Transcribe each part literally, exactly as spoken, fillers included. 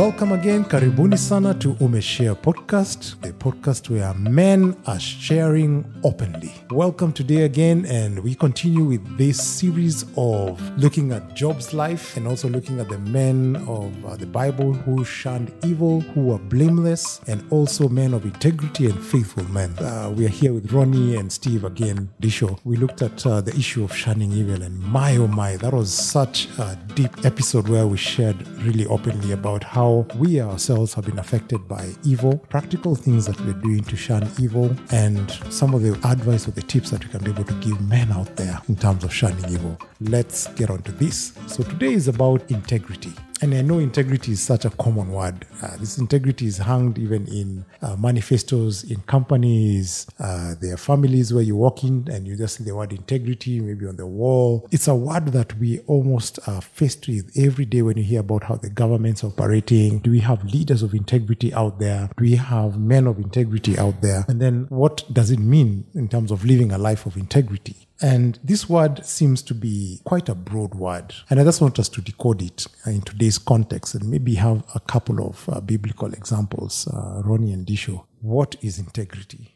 Welcome again, karibuni sana to Umeshare Podcast, the podcast where men are sharing openly. Welcome today again, and we continue with this series of looking at Job's life and also looking at the men of uh, the Bible who shunned evil, who were blameless, and also men of integrity and faithful men. Uh, we are here with Ronnie and Steve again, Disho. We looked at uh, the issue of shunning evil, and my oh my, that was such a deep episode where we shared really openly about how How we ourselves have been affected by evil, practical things that we're doing to shun evil, and some of the advice or the tips that we can be able to give men out there in terms of shunning evil. Let's get on to this. So today is about integrity. And I know integrity is such a common word. Uh, this integrity is hung even in uh, manifestos, in companies. Uh, there are families where you walk in and you just see the word integrity, maybe on the wall. It's a word that we almost are faced with every day when you hear about how the government's operating. Do we have leaders of integrity out there? Do we have men of integrity out there? And then what does it mean in terms of living a life of integrity? And this word seems to be quite a broad word. And I just want us to decode it in today's context and maybe have a couple of uh, biblical examples. Uh, Ronnie and Disho, what is integrity?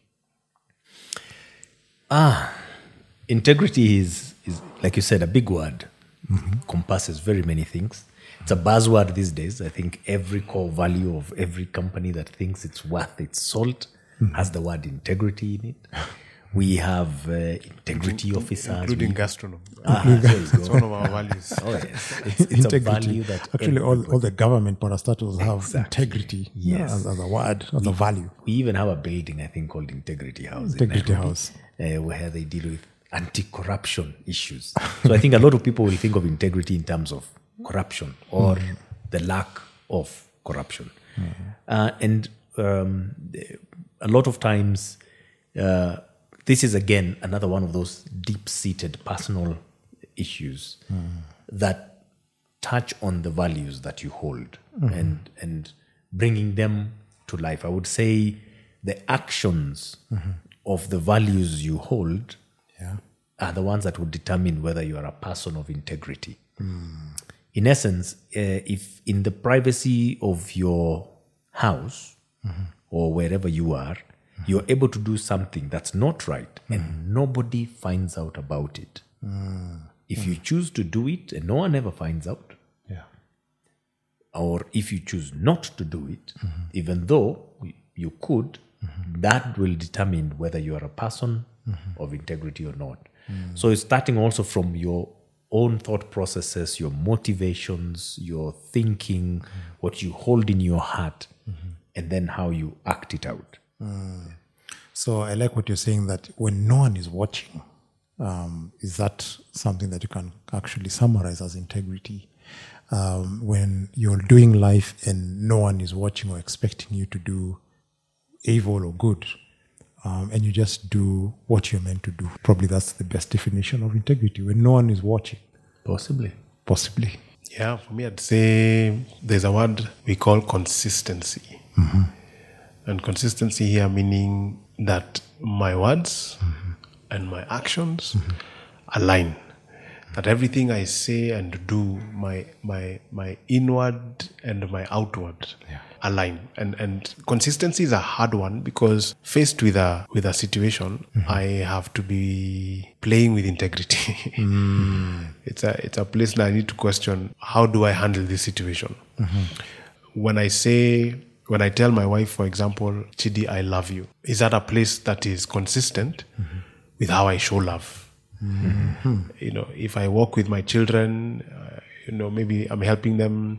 Ah, integrity is, is, like you said, a big word. Mm-hmm. Encompasses very many things. It's a buzzword these days. I think every core value of every company that thinks it's worth its salt mm-hmm. has the word integrity in it. We have uh, integrity In, officers. Including we, gastronomy. Ah, it's one of our values. Oh, yes. It's, it's a value that... Actually, all, all the government parastatals have exactly. integrity yes. as, as a word, as we, a value. We even have a building, I think, called Integrity House. Integrity in Nairobi, House. Uh, where they deal with anti-corruption issues. So I think a lot of people will think of integrity in terms of corruption or mm. the lack of corruption. Mm. Uh, and um, a lot of times... Uh, This is, again, another one of those deep-seated personal issues mm. that touch on the values that you hold mm-hmm. and, and bringing them to life. I would say the actions mm-hmm. of the values you hold yeah. are the ones that would determine whether you are a person of integrity. Mm. In essence, uh, if in the privacy of your house mm-hmm. or wherever you are, you're able to do something that's not right mm. and nobody finds out about it. Mm. If mm. you choose to do it and no one ever finds out, yeah. or if you choose not to do it, mm-hmm. even though you could, mm-hmm. that will determine whether you are a person mm-hmm. of integrity or not. Mm. So it's starting also from your own thought processes, your motivations, your thinking, mm. what you hold in your heart, mm-hmm. and then how you act it out. Mm. So I like what you're saying, that when no one is watching, um, is that something that you can actually summarize as integrity? Um, when you're doing life and no one is watching or expecting you to do evil or good, um, and you just do what you're meant to do. Probably that's the best definition of integrity, when no one is watching. Possibly. Possibly. Yeah, for me I'd say there's a word we call consistency. Mm-hmm. And consistency here meaning that my words mm-hmm. and my actions mm-hmm. align. Mm-hmm. That everything I say and do, my my my inward and my outward yeah. align. And and consistency is a hard one because faced with a with a situation, mm-hmm. I have to be playing with integrity. mm. It's a it's a place that I need to question, how do I handle this situation? Mm-hmm. When I say When I tell my wife, for example, Chidi, I love you, is that a place that is consistent mm-hmm. with how I show love? Mm-hmm. You know, if I walk with my children, uh, you know, maybe I'm helping them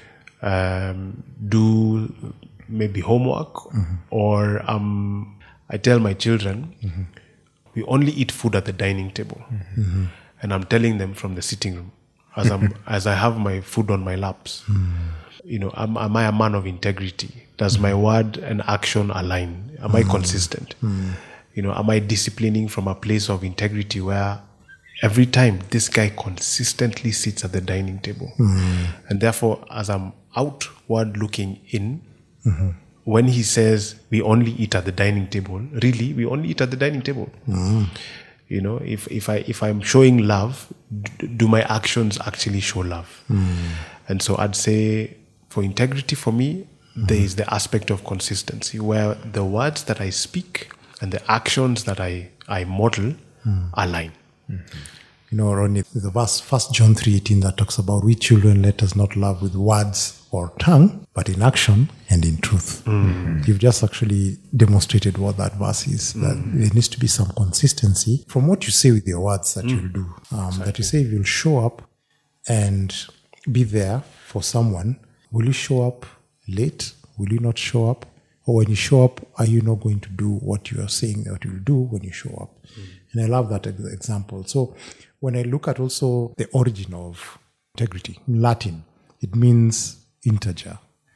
um, do maybe homework, mm-hmm. or um, I tell my children, mm-hmm. we only eat food at the dining table. Mm-hmm. And I'm telling them from the sitting room as I'm as I have my food on my laps. Mm-hmm. You know, am, am I a man of integrity? Does mm. my word and action align? Am mm. I consistent? Mm. You know, am I disciplining from a place of integrity where every time this guy consistently sits at the dining table? Mm. And therefore, as I'm outward looking in, mm-hmm. when he says we only eat at the dining table, really, we only eat at the dining table. Mm. You know, if, if, I, if I'm showing love, do my actions actually show love? Mm. And so I'd say for integrity for me, there is the aspect of consistency where the words that I speak and the actions that I, I model align. You know, Ronnie, the verse First John three eighteen that talks about we children let us not love with words or tongue, but in action and in truth. Mm. You've just actually demonstrated what that verse is, mm. that there needs to be some consistency from what you say with your words that mm. you'll do. Um, exactly. That you say you'll show up and be there for someone. Will you show up late? Will you not show up? Or when you show up, are you not going to do what you are saying that you'll do when you show up? Mm. And I love that example. So when I look at also the origin of integrity, in Latin, it means integer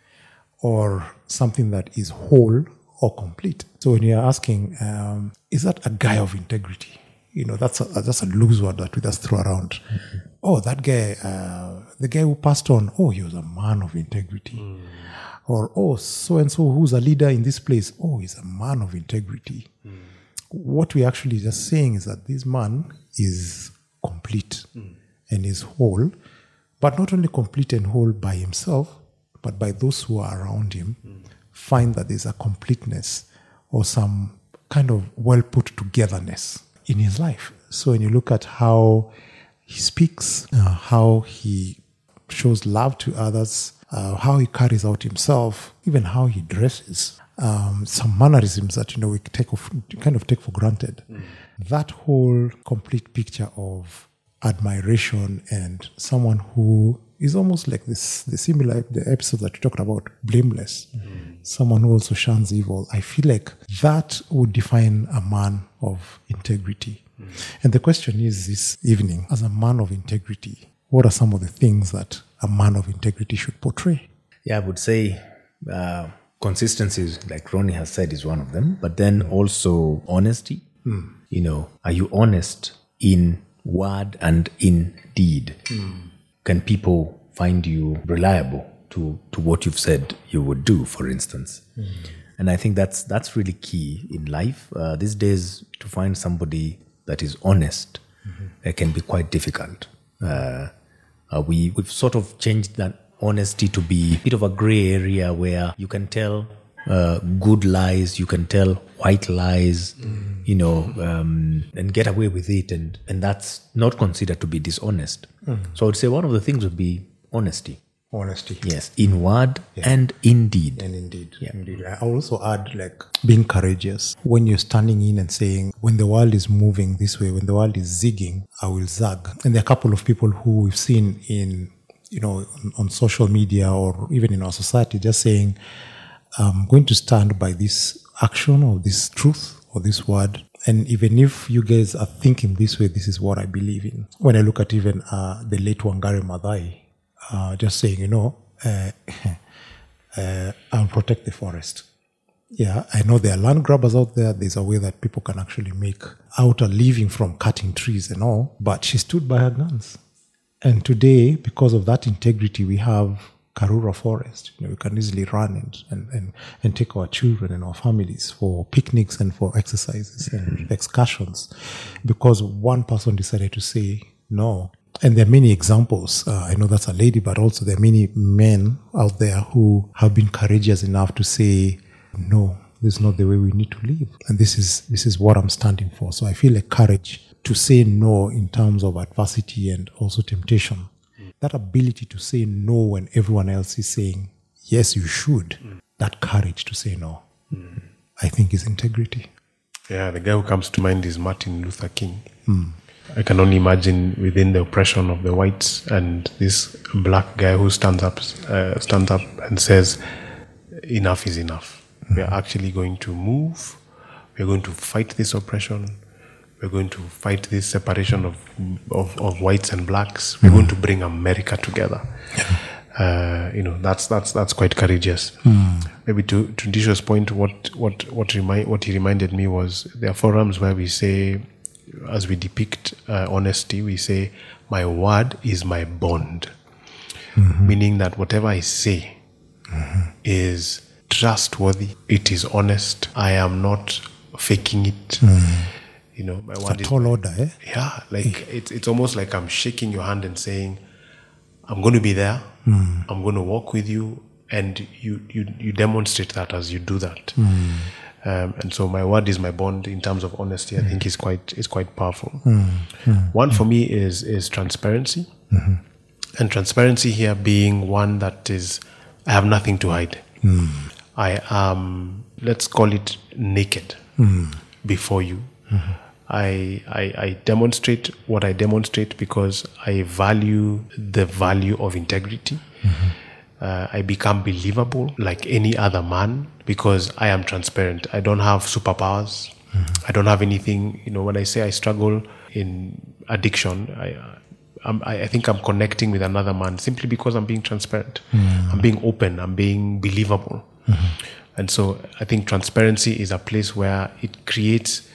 or something that is whole or complete. So when you're asking, um, is that a guy of integrity? You know, that's a, that's a loose word that we just throw around. Mm-hmm. Oh, that guy, uh, the guy who passed on, oh, he was a man of integrity. Mm. Or, oh, so-and-so who's a leader in this place, oh, he's a man of integrity. Mm. What we're actually just saying is that this man is complete mm. and is whole, but not only complete and whole by himself, but by those who are around him, mm. find that there's a completeness or some kind of well-put togetherness in his life. So when you look at how he speaks, uh, how he shows love to others, uh, how he carries out himself, even how he dresses, um, some mannerisms that, you know, we take of, kind of take for granted. Mm. That whole complete picture of admiration and someone who is almost like this, the similar, the episode that you talked about, blameless, mm. someone who also shuns evil. I feel like that would define a man of integrity. Mm. And the question is this evening, as a man of integrity, what are some of the things that a man of integrity should portray? Yeah, I would say uh, consistency, is, like Ronnie has said, is one of them. But then also honesty. Mm. You know, are you honest in word and in deed? Mm. Can people find you reliable to, to what you've said you would do, for instance? Mm. And I think that's that's really key in life. Uh, these days, to find somebody that is honest, mm-hmm. it can be quite difficult. Uh, uh, we, we've sort of changed that honesty to be a bit of a gray area where you can tell uh, good lies, you can tell white lies, mm. you know, um, and get away with it. And, and that's not considered to be dishonest. Mm. So I would say one of the things would be honesty. Honesty. Yes, in word yeah. and in deed. And indeed. Yeah. Indeed. I also add like being courageous. When you're standing in and saying, when the world is moving this way, when the world is zigging, I will zag. And there are a couple of people who we've seen in, you know, on, on social media or even in our society just saying, I'm going to stand by this action or this truth or this word. And even if you guys are thinking this way, this is what I believe in. When I look at even uh, the late Wangari Maathai, Uh, just saying, you know, uh, uh, I'll protect the forest. Yeah, I know there are land grabbers out there. There's a way that people can actually make out a living from cutting trees and all, but she stood by her guns. And today, because of that integrity, we have Karura Forest. You know, we can easily run and, and, and, and take our children and our families for picnics and for exercises and excursions because one person decided to say no. And there are many examples. Uh, I know that's a lady, but also there are many men out there who have been courageous enough to say, no, this is not the way we need to live. And this is this is what I'm standing for. So I feel like courage to say no in terms of adversity and also temptation. Mm. That ability to say no when everyone else is saying, yes, you should. Mm. That courage to say no, mm. I think is integrity. Yeah, the guy who comes to mind is Martin Luther King. Mm. I can only imagine within the oppression of the whites and this black guy who stands up, uh, stands up and says, enough is enough. Mm-hmm. We are actually going to move. We are going to fight this oppression. We are going to fight this separation of of, of whites and blacks. We are mm-hmm. going to bring America together. Yeah. Uh, you know, that's that's that's quite courageous. Mm. Maybe to to Disho's point, what what what remind what he reminded me was there are forums where we say, as we depict uh, honesty, we say, my word is my bond. Mm-hmm. Meaning that whatever I say mm-hmm. is trustworthy, it is honest, I am not faking it. Mm. You know, my it's word a is tall my, order, eh? Yeah, like it's it's almost like I'm shaking your hand and saying, I'm going to be there, I'm going to walk with you, and you, you, you demonstrate that as you do that. Um, and so my word is my bond in terms of honesty. I think is quite is quite powerful. One for me is is transparency, and transparency here being one that is, I have nothing to hide. I am, let's call it, naked before you. I, I I demonstrate what I demonstrate because I value the value of integrity. Uh, I become believable like any other man because I am transparent. I don't have superpowers. I don't have anything. You know, when I say I struggle in addiction, I, I'm, I think I'm connecting with another man simply because I'm being transparent. I'm being open. I'm being believable. And so I think transparency is a place where it creates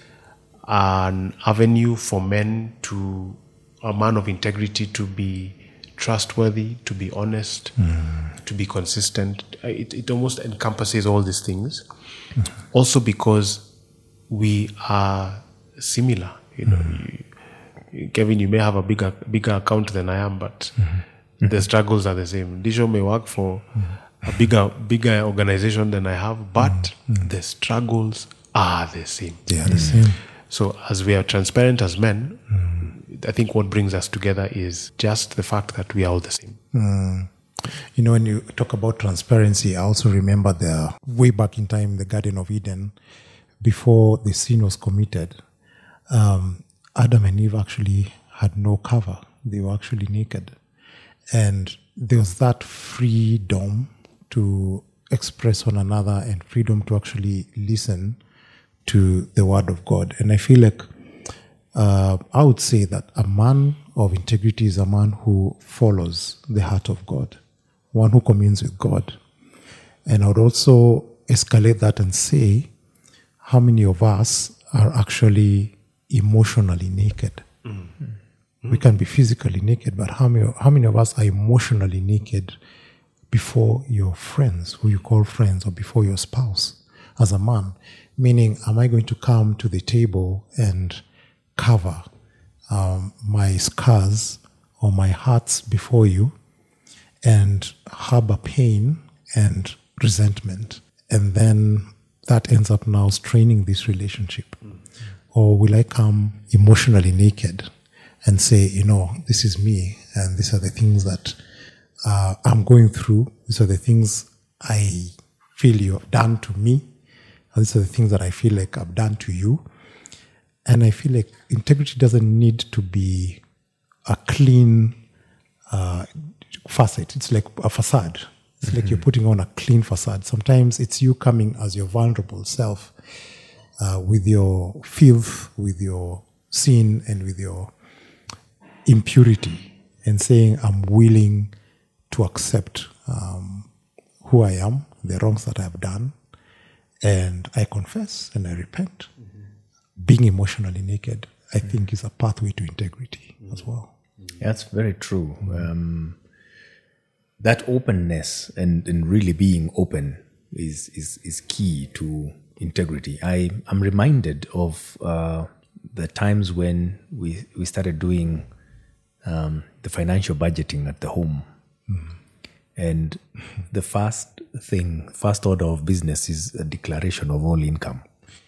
an avenue for men to, a man of integrity, to be trustworthy, to be honest, mm. to be consistent. It, it almost encompasses all these things. Mm. Also because we are similar. You know, mm. you, Kevin, you may have a bigger bigger account than I am, but mm. the struggles are the same. Disho may work for mm. a bigger bigger organization than I have, but mm. the struggles are the same. They are the same. So as we are transparent as men, mm. I think what brings us together is just the fact that we are all the same. Mm. You know, when you talk about transparency, I also remember the way back in time, the Garden of Eden, before the sin was committed, um, Adam and Eve actually had no cover. They were actually naked. And there was that freedom to express one another and freedom to actually listen to the word of God. And I feel like uh, I would say that a man of integrity is a man who follows the heart of God, one who communes with God. And I would also escalate that and say, how many of us are actually emotionally naked? Mm-hmm. We can be physically naked, but how many, how many of us are emotionally naked before your friends, who you call friends, or before your spouse as a man? Meaning, am I going to come to the table and cover um, my scars or my hurts before you and harbor pain and resentment? And then that ends up now straining this relationship. Mm-hmm. Or will I come emotionally naked and say, you know, this is me and these are the things that uh, I'm going through. These are the things I feel you have done to me. These are the things that I feel like I've done to you. And I feel like integrity doesn't need to be a clean uh, facade. It's like a facade. It's mm-hmm. like you're putting on a clean facade. Sometimes it's you coming as your vulnerable self uh, with your filth, with your sin, and with your impurity, and saying, I'm willing to accept um, who I am, the wrongs that I've done, and I confess and I repent. Mm-hmm. Being emotionally naked, I mm-hmm. think, is a pathway to integrity mm-hmm. as well. That's very true. Um, that openness and, and really being open is, is, is key to integrity. I am reminded of uh, the times when we, we started doing um, the financial budgeting at the home. Mm-hmm. And the first thing, first order of business is a declaration of all income.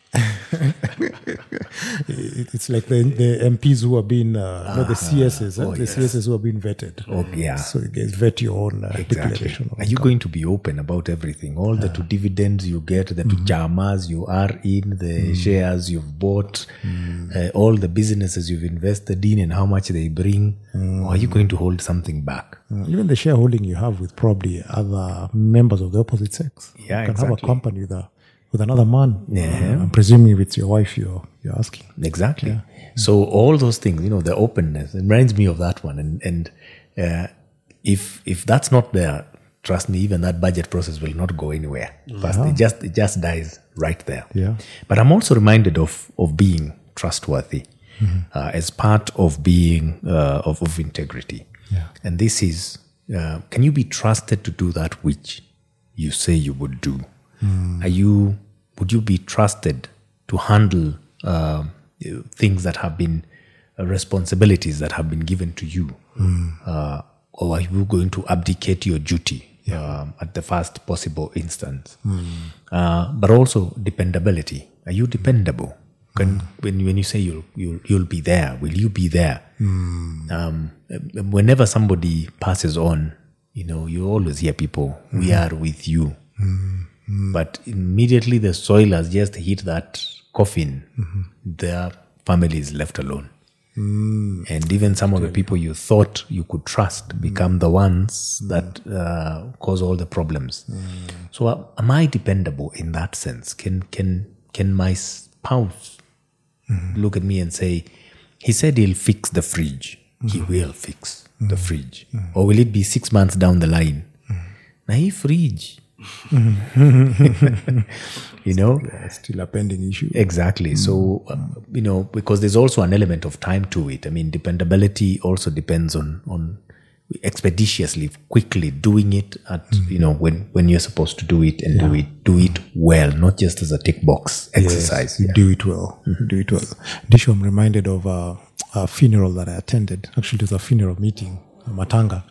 It's like the, the M Ps who have been, uh, uh, no, the C Ss, oh, the yes. C Ss who have been vetted. Oh, yeah. So you guys vet your own uh, exactly. declaration. Are you going to be open about everything? All the uh, two dividends you get, the mm-hmm. two jamas you are in, the mm. shares you've bought, mm. uh, all the businesses you've invested in and how much they bring. Mm. Or are you going to hold something back? Mm. Even the shareholding you have with probably other members of the opposite sex. Yeah, you can exactly. have a company with a with another man. Yeah. Uh, I'm presuming if it's your wife you're you're asking. Exactly. Yeah. So all those things, you know, the openness, it reminds me of that one. And and uh, if if that's not there, trust me, even that budget process will not go anywhere. First, yeah. it just it just dies right there. Yeah. But I'm also reminded of of being trustworthy mm-hmm. uh, as part of being uh, of of integrity. Yeah. And this is, uh, can you be trusted to do that which you say you would do? Mm. Are you? Would you be trusted to handle uh, things that have been uh, responsibilities that have been given to you? Mm. Uh, or are you going to abdicate your duty um, at the first possible instance? Mm. Uh, but also dependability. Are you dependable? Can, when when you say you'll you'll you'll be there, will you be there? Mm. Um, whenever somebody passes on, you know, you always hear people, mm. we are with you. Mm. Mm. But immediately the soil has just hit that coffin, mm-hmm. their family is left alone. Mm. And even some of the people you thought you could trust become mm. the ones that uh, cause all the problems. Mm. So uh, am I dependable in that sense? Can can can my spouse mm. look at me and say, he said he'll fix the fridge. Mm. He will fix mm. the fridge. Mm. Or will it be six months down the line? Mm. Na hii fridge. You know, yeah, still a pending issue. Exactly. Mm. So, um, you know, because there's also an element of time to it. I mean, dependability also depends on on expeditiously, quickly doing it at mm. you know when when you're supposed to do it and yeah. do it do it well, not just as a tick box exercise. Yes, yeah. Do it well. Mm-hmm. Do it well. Disho, I'm reminded of a, a funeral that I attended. Actually, it was a funeral meeting, a matanga,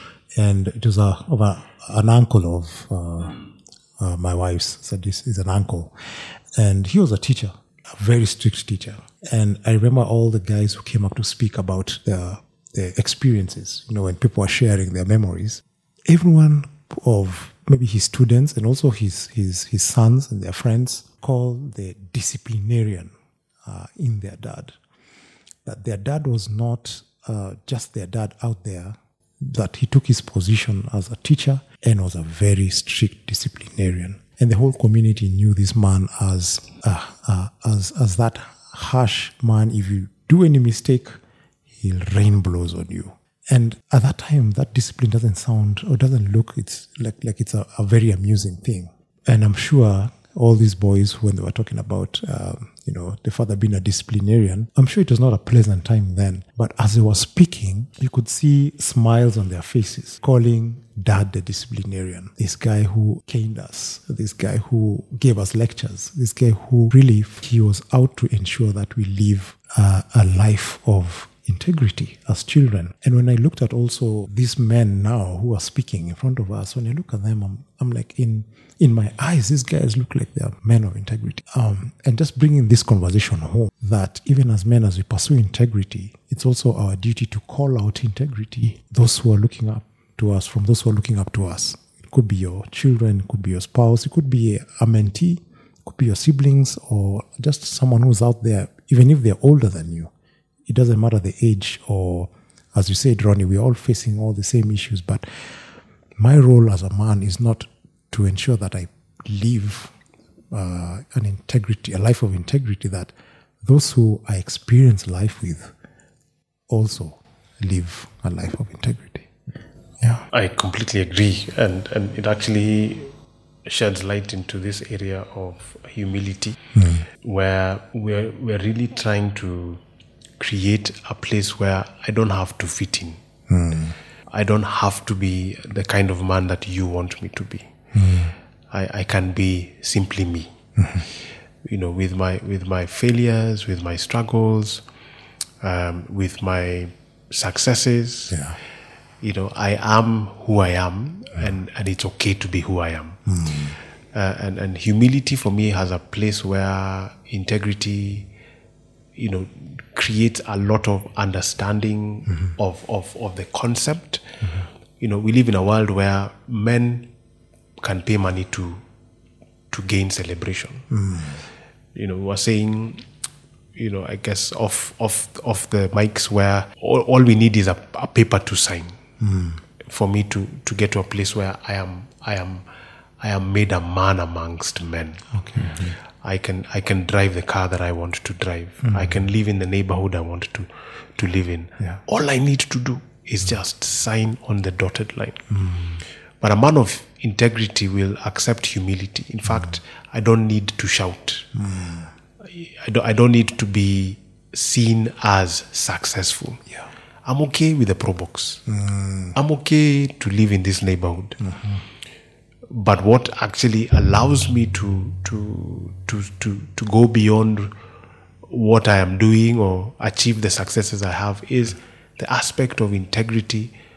and it was a of a an uncle of uh, uh, my wife's. So this is an uncle, and he was a teacher, a very strict teacher. And I remember all the guys who came up to speak about their, their experiences. You know, when people were sharing their memories, everyone of maybe his students and also his his his sons and their friends called the disciplinarian uh, in their dad. That their dad was not uh, just their dad out there. That he took his position as a teacher and was a very strict disciplinarian. And the whole community knew this man as uh, uh, as as that harsh man. If you do any mistake, he'll rain blows on you. And at that time, that discipline doesn't sound or doesn't look it's like like it's a, a very amusing thing. And I'm sure all these boys, when they were talking about, um, you know, the father being a disciplinarian, I'm sure it was not a pleasant time then. But as they were speaking, you could see smiles on their faces, calling dad the disciplinarian. This guy who caned us, this guy who gave us lectures, this guy who really, he was out to ensure that we live uh, a life of integrity as children. And when I looked at also these men now who are speaking in front of us, when I look at them, I'm, I'm like, in in my eyes, these guys look like they are men of integrity. Um, and just bringing this conversation home, that even as men, as we pursue integrity, it's also our duty to call out integrity. Those who are looking up to us, from those who are looking up to us. It could be your children, it could be your spouse, it could be a mentee, it could be your siblings, or just someone who's out there, even if they're older than you. It doesn't matter the age, or as you said, Ronnie, we're all facing all the same issues. But my role as a man is not to ensure that I live uh, an integrity, a life of integrity, that those who I experience life with also live a life of integrity. Yeah, I completely agree, and and it actually sheds light into this area of humility, mm. where we're we're really trying to create a place where I don't have to fit in. Mm. I don't have to be the kind of man that you want me to be. Mm. I, I can be simply me. Mm-hmm. You know, with my with my failures, with my struggles, um, with my successes. Yeah. You know, I am who I am, yeah. and, and it's okay to be who I am. Mm. Uh, and, and humility for me has a place where integrity, you know, creates a lot of understanding mm-hmm. of, of, of the concept. Mm-hmm. You know, we live in a world where men can pay money to to gain celebration. Mm. You know, we were saying, you know, I guess off off off the mics where all, all we need is a, a paper to sign mm. for me to, to get to a place where I am I am I am made a man amongst men. Okay. Mm-hmm. I can I can drive the car that I want to drive. Mm. I can live in the neighborhood I want to to live in. Yeah. All I need to do is just sign on the dotted line. Mm. But a man of integrity will accept humility. In fact, mm. I don't need to shout. Mm. I don't I don't need to be seen as successful. Yeah. I'm okay with the Pro Box. Mm. I'm okay to live in this neighborhood. Mm-hmm. But what actually allows me to to to to to go beyond what I am doing or achieve the successes I have is the aspect of integrity,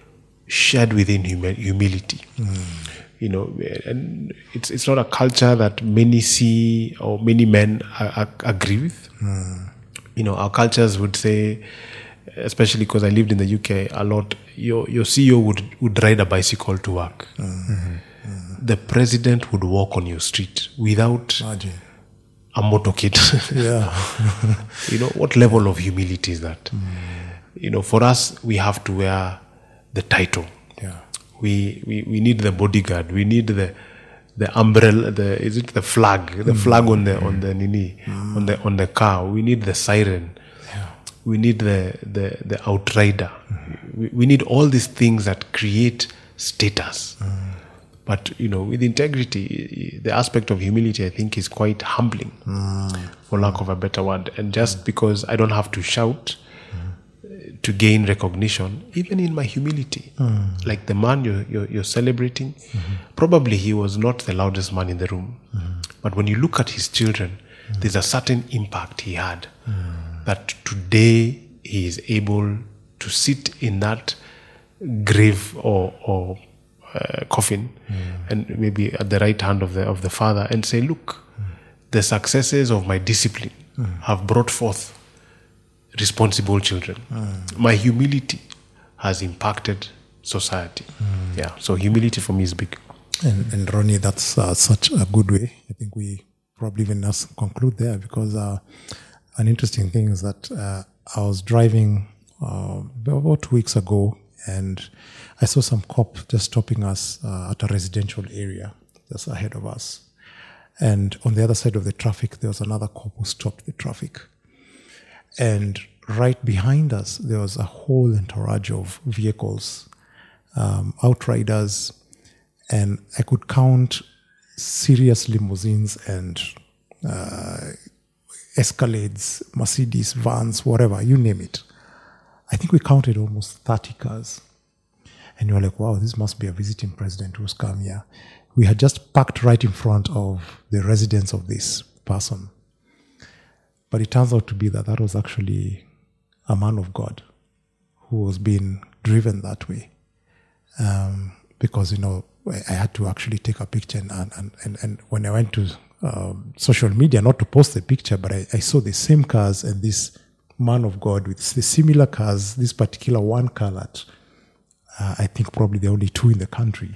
shared within humi- humility. You know, and it's it's not a culture that many see or many men a- a- agree with. You know, our cultures would say, especially because I lived in the U K a lot, your your C E O would, would ride a bicycle to work. The president would walk on your street without Imagine. a motorcade. Yeah. You know, what level of humility is that? You know, for us, we have to wear the title. Yeah. We, we we need the bodyguard. We need the the umbrella. The is it the flag? The flag on the on the nini on the on the car. We need the siren. Yeah. We need the the the outrider. We, we need all these things that create status. But you know, with integrity, the aspect of humility, I think, is quite humbling, for lack of a better word. And just because I don't have to shout to gain recognition, even in my humility, like the man you're, you're, you're celebrating, probably he was not the loudest man in the room. But when you look at his children, there's a certain impact he had that today he is able to sit in that grave or, or uh, coffin and maybe at the right hand of the of the father and say, look, the successes of my discipline have brought forth responsible children. My humility has impacted society. Yeah, so humility for me is big. And, and Ronnie, that's uh, such a good way. I think we probably even us conclude there, because uh, an interesting thing is that uh, I was driving uh, about two weeks ago, and I saw some cop just stopping us uh, at a residential area just ahead of us. And on the other side of the traffic, there was another cop who stopped the traffic. And right behind us, there was a whole entourage of vehicles, um, outriders, and I could count serious limousines and uh, Escalades, Mercedes, vans, whatever, you name it. I think we counted almost thirty cars. And you were like, wow, this must be a visiting president who's come here. We had just parked right in front of the residence of this person. But it turns out to be that that was actually a man of God who was being driven that way. Um, because, you know, I had to actually take a picture. And, and, and, and when I went to um, social media, not to post the picture, but I, I saw the same cars and this man of God with the similar cars, this particular one car that uh, I think probably the only two in the country.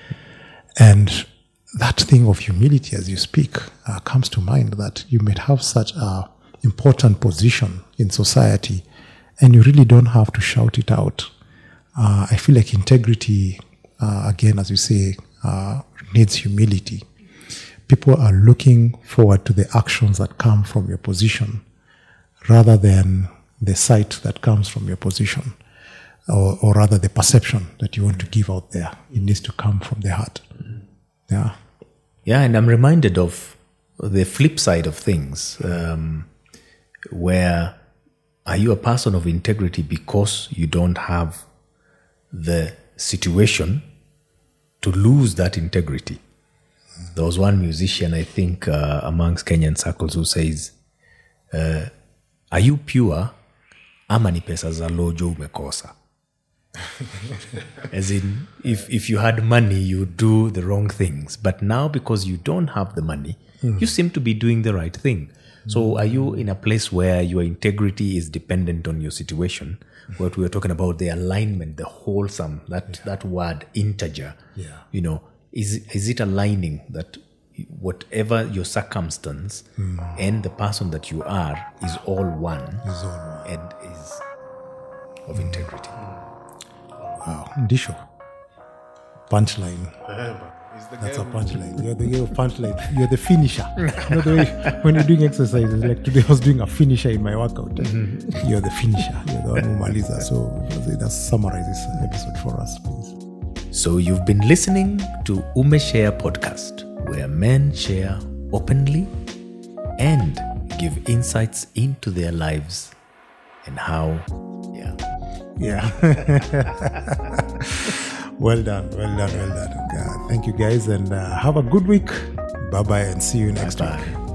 And that thing of humility as you speak uh, comes to mind, that you might have such a important position in society and you really don't have to shout it out. Uh, I feel like integrity, uh, again, as you say, uh, needs humility. People are looking forward to the actions that come from your position rather than the sight that comes from your position, or, or rather the perception that you want to give out there. It needs to come from the heart. Yeah. Yeah, and I'm reminded of the flip side of things, um, where are you a person of integrity because you don't have the situation to lose that integrity? There was one musician, I think, uh, amongst Kenyan circles who says, uh, are you pure ama ni pesa za lojo umekosa? As in, if, if you had money, you would do the wrong things. But now, because you don't have the money, mm. you seem to be doing the right thing. Mm. So are you in a place where your integrity is dependent on your situation? Mm. What we were talking about, the alignment, the wholesome, that, yeah. that word, integer. Yeah. You know, is, is it aligning that whatever your circumstance mm. and the person that you are is all one, is all one. And is of integrity? Wow, Ndisho. Punchline. That's a punchline. You're the, you're punchline. You're the finisher. You know the way when you're doing exercises, like today I was doing a finisher in my workout. Mm-hmm. You're the finisher. You're the one who maliza. So that summarizes this episode for us, please. So you've been listening to Umeshare Podcast, where men share openly and give insights into their lives and how, yeah. Yeah. Well done, well done, well done. Uh, thank you guys, and uh, have a good week. Bye-bye, and see you next Bye-bye. week.